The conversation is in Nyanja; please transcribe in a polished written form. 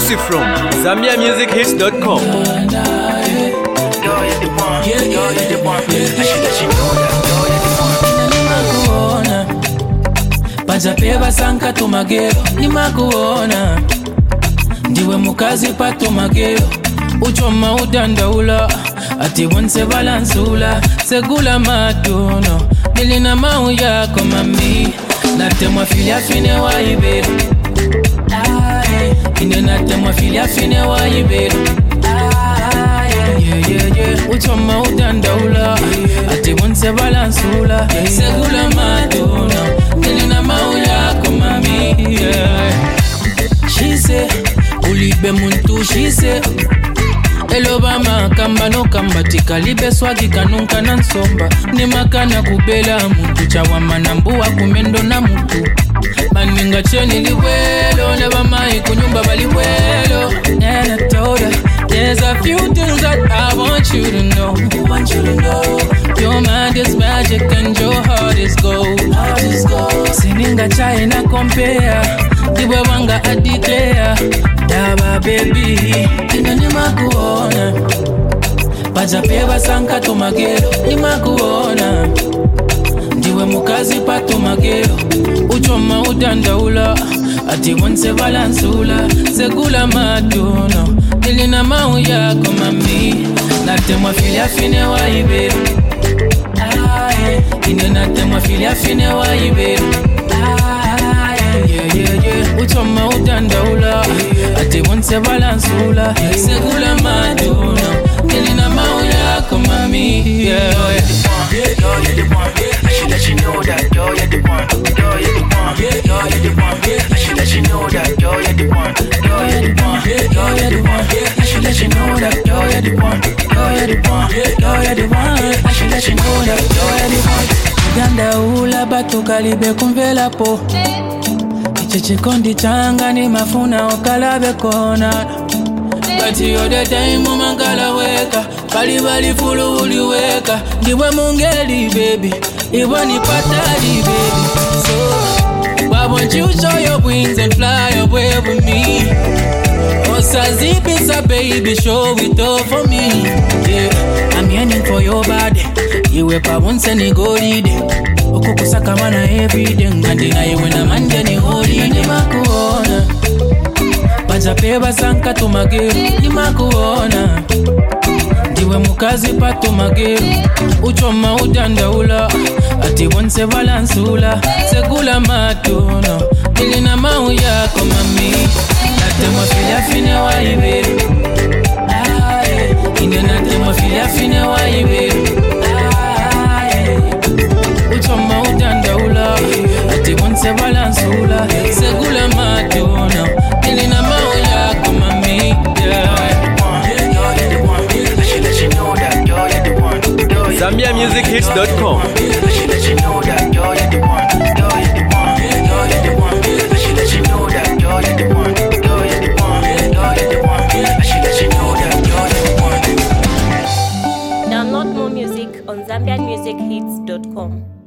Exclusive from ZambiaMusicHits.com. Pajapeba sanka tumagero nimakuona ndiwe mukazi patumagero uchoma udandaula ati wonse balansula segula matuno nilina mau yako mami natemwa filia fine wa ibero ine natemwa filia fine wa ibero uchoma udandaula ati wonse balansula segula matuno nilina mau yako mami She say ulibe muntu she say Elobama kamba no kamba tikalibe swagi kanunka na nsomba ni makana kubela muntu chawama na mbuwa kumendo na mutu maninga cheni liwelo neba mai kunyumba baliwelo and I told her there's a few things that I want you to know. Your mind is magic and your heart is gold. Sininga China compare Diwe wanga I declare Daba baby Ina nimakuona Pajapeba sanka tumagero Nimakuona Diwe mukazi patumagero Uchoma udandaula Ati wonse balansula Segula matuno Nilina mau yako mami Natemwa filia fine wa ibero Ine natemwa filia fine wa ibero Uchoma udandaula Ati wonse balansula Segula matuno Nilina mau yako mami Girl, you're the one I should let you know that Girl, you're the one Girl, you're the one Girl, you're the one I should let you know that Girl, you're the one Girl, you're the one Girl, you're the one I should let you know that Girl, you're the one Girl, you're the one Girl, you're the one I should let you know that Girl, you're the one Ganda ula batu kalibe kumvela po Chichikondi changa ni mafuna okalabe kona But you're the time mangala weka Bali bali fulu uliweka Ndiwe mungeli baby Iwe ni patali baby So why won't you show your wings and fly away with me Osa zipisa baby show it all for me Yeah, I'm yearning for your body Iwe pa wonse ni golide Okukusaka mana everyday Ngandina iwe na manje ni holiday Nimakuona Pajapeba sanka tumagero Nimakuona Diwe mukazi patumagero Uchoma udandaula Ati wonse balansula Segula matuno Nilina mau yako mami Natemwa filia fine wa ibero Ine natemwa filia fine wa ibero Uchoma udandaula Ati wonse balansula Segula matuno Nilina mau yako mami ZambiaMusicHits.com. Download more music on ZambiaMusicHits.com.